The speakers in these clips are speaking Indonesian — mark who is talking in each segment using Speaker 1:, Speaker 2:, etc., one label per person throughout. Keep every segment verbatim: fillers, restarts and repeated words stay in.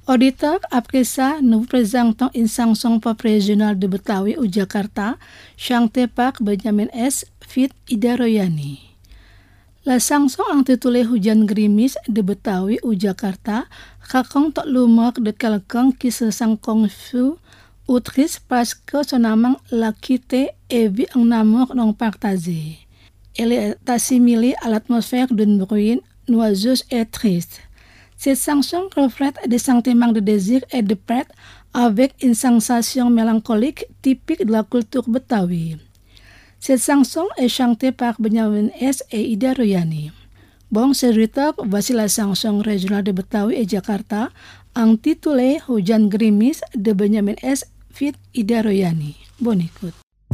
Speaker 1: Auditeur, après ça, nous vous présentons une chanson pop régionale de Betawi ou Jakarta, chantée par Benjamin S. feat. Ida Royani. La chanson intitulée Hujan Gerimis de Betawi ou Jakarta raconte l'humour de quelqu'un qui se sent confus ou triste parce que son amant l'a quitté et vit un amour non partagé. Elle est assimilée à l'atmosphère d'une ruine noiseuse et triste. Cette chanson reflète des sentiments de désir et de perte avec une sensation mélancolique typique de la culture Betawi. Cette chanson est chantée par Benjamin S. et Ida Royani. Bon, c'est Rita, voici la chanson régionale de Betawi et Jakarta intitulée Hujan Gerimis de Benjamin S. feat. Ida Royani. Bonne écoute.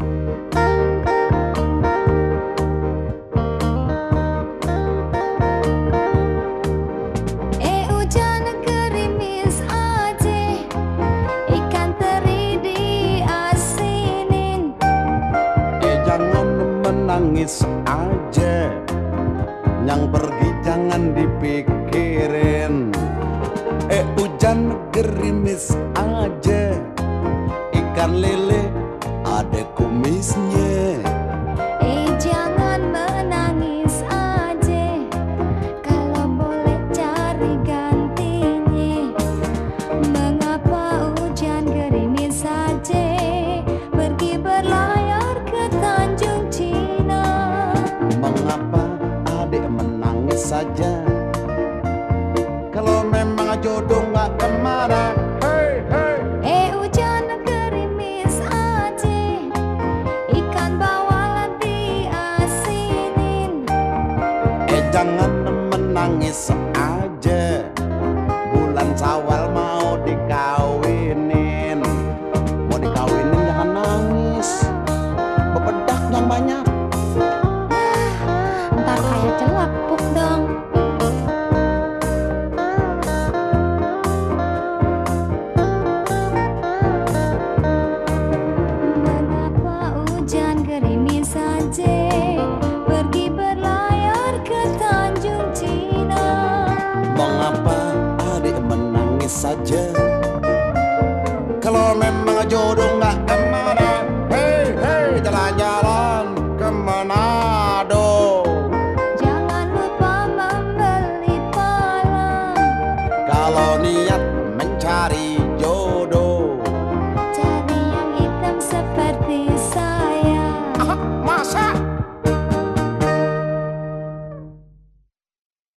Speaker 2: Nangis aja, yang pergi jangan dipikirin. Eh hujan gerimis aja, ikan lele ada kumisnya.
Speaker 3: Eh jangan menangis aja, kalau boleh cari gantinya. Mengapa hujan gerimis saja, pergi berlayar ke Tanjung Cina.
Speaker 2: Mengapa adik menangis saja, kalau memang jodoh nggak kemana. Hey, hey.
Speaker 3: Eh hujan gerimis aja, ikan bawal diasinin.
Speaker 2: Eh jangan menangis aja, bulan Syawal mau dikawinin. Mau dikawinin jangan nangis, bebedak yang banyak.
Speaker 3: Ntar kayak celepuk dong. Mengapa hujan gerimis saja, pergi berlayar ke Tanjung Cina.
Speaker 2: Mengapa adik menangis saja, kalau memang jodoh nggak kemana. Hei, hei, jalan-jalan ke Manado.
Speaker 3: Jangan lupa membeli pala.
Speaker 2: Kalau niat mencari jodoh,